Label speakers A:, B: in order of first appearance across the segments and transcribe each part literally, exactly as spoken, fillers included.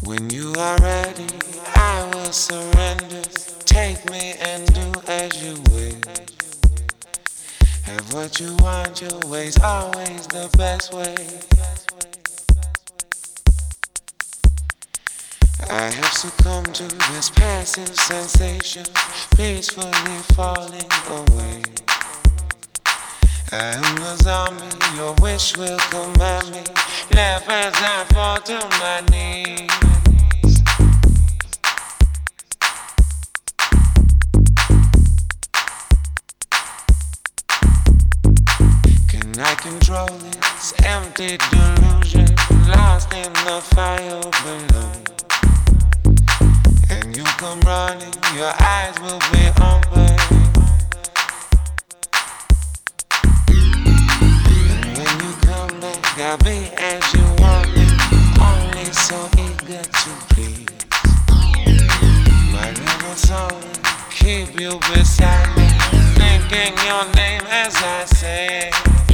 A: When you are ready, I will surrender. Take me and do as you wish. Have what you want, your way's always the best way. I have succumbed to this passive sensation, peacefully falling away. I am the zombie, your wish will command me. Laugh as I fall to my knees. Can I control this empty delusion, lost in the fire below? And you come running, your eyes will be open. And when you come back, I'll be as you want me, only so eager to please. My little song, keep you beside me, thinking your name as I say.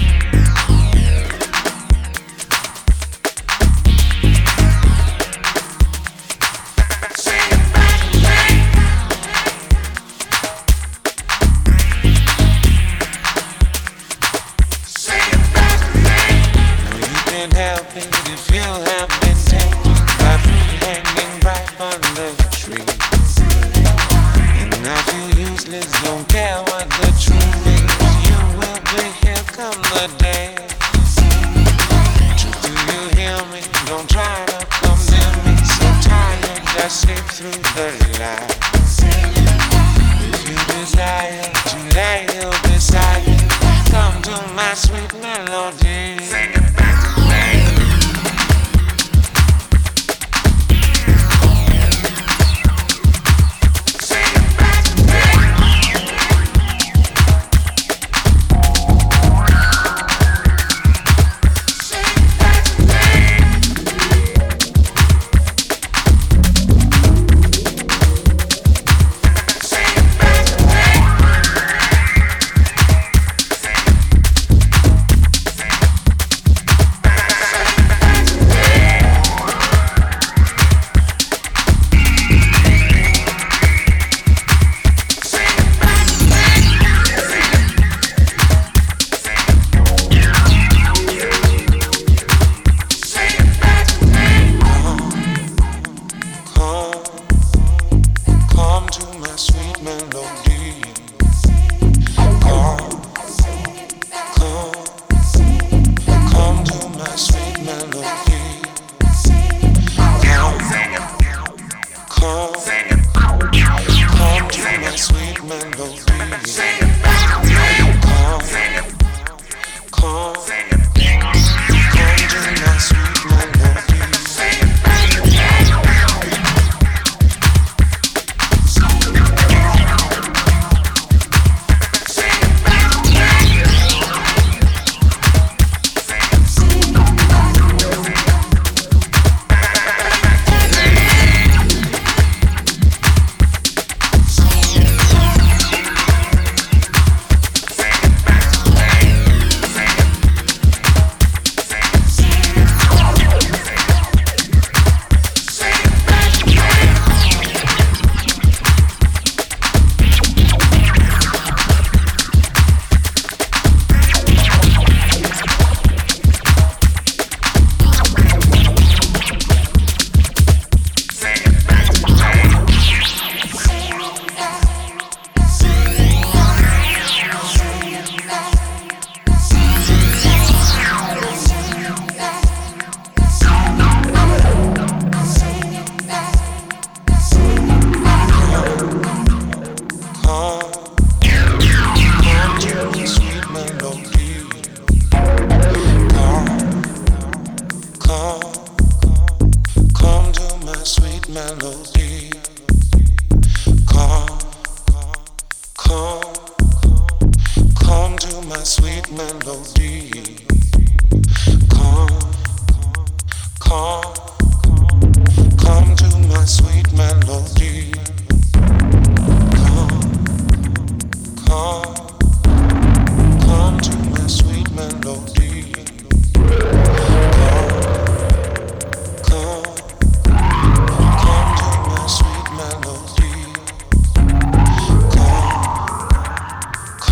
A: Help it if you have been taken by fruit hanging right on the tree. And I feel useless, don't care what the truth is. You will be here come the day. Truth, do you hear me? Don't try to come near me. So tired, just sleep through the lies. If you desire to lay you beside me, come to my sweet melody. Sing it back to me.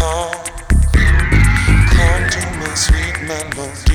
A: Come to my sweet melody.